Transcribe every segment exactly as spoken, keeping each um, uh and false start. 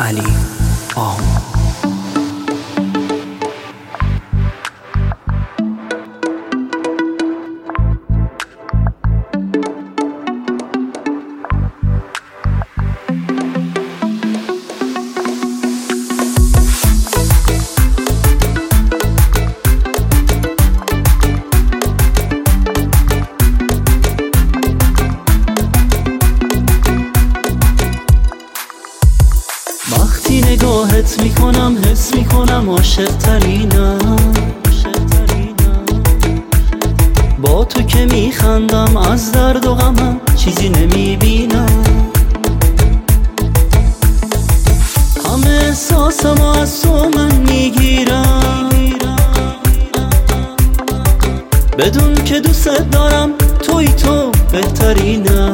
علی آهو. وقتی نگاهت میکنم حس میکنم عاشق ترینم، با تو که میخندم از درد و غمم چیزی نمیبینم. همه احساسم از تو من میگیرم، بدون که دوست دارم توی تو بهترینم.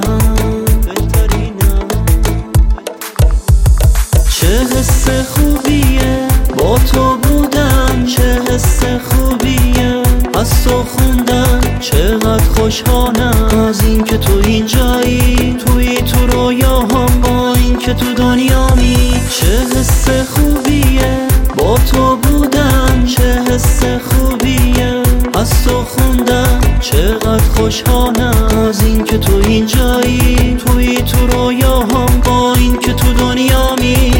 چه حس خوبیه با تو بودن، چه حس خوبیه از تو خوندن. چقدر خوشحالم از این که تو اینجایی، توی تو رویاهام با این که تو دنیامی. چه حس خوبیه با تو بودن، چه حس خوبیه از تو خوندن. چقدر خوشحالم از این که تو اینجایی، توی تو رویاهام با این که تو دنیامی.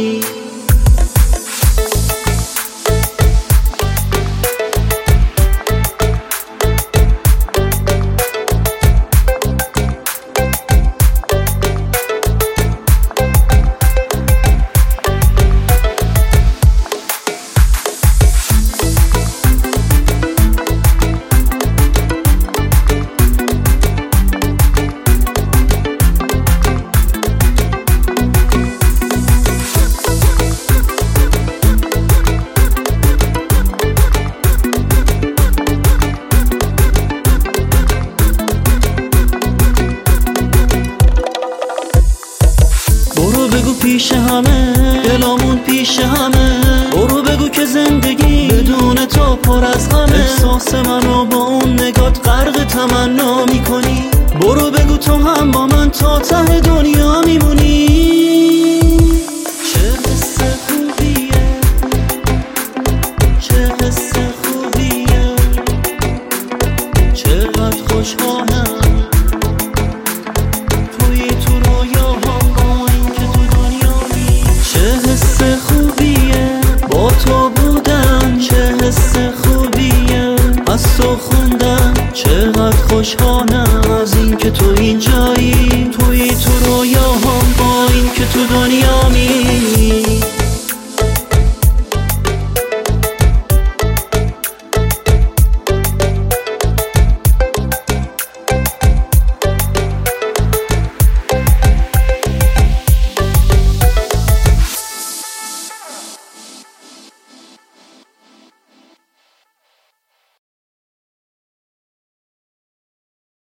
برو بگو پیش همه دلامون پیش همه، برو بگو که زندگی بدون تو پر از غمه. احساس منو با اون نگات غرق تمنا میکنی، برو بگو تو هم با من تا ته دنیا میمونی. چه حس خوبیه، چه حس خوبیه، چقدر خوشحالم توی تو رویاهام با این که تو دنیامی. چه حس خوبیه با تو بودن، چه حس خوبیه از تو خوندن. چقدر خوشحالم از این که تو اینجایی، توی تو رویاهام با این که تو دنیامی.